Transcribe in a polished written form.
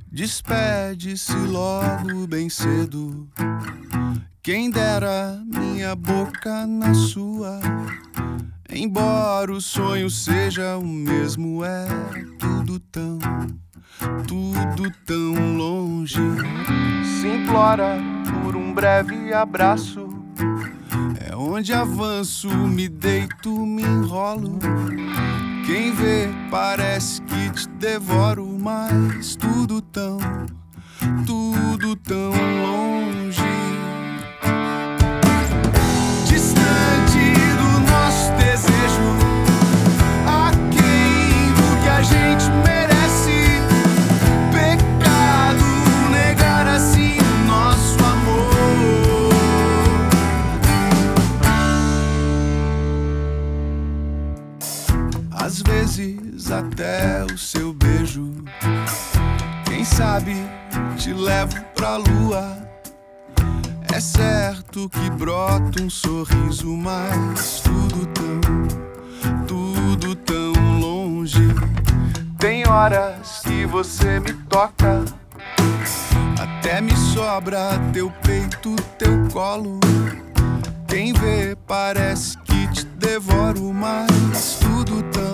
Despede-se logo bem cedo. Quem dera minha boca na sua. Embora o sonho seja o mesmo, é tudo tão longe. Se implora por um breve abraço. É onde avanço, me deito, me enrolo. Quem vê parece que te devoro, mas tudo tão longe. Distante do nosso desejo, aquém do que a gente merece. Pecado negar assim o nosso amor. Às vezes até o seu beijo, quem sabe te levo pra lua. É certo que brota um sorriso, mas tudo tão longe. Tem horas que você me toca, até me sobra teu peito, teu colo. Quem vê parece que te devoro, mas tudo tão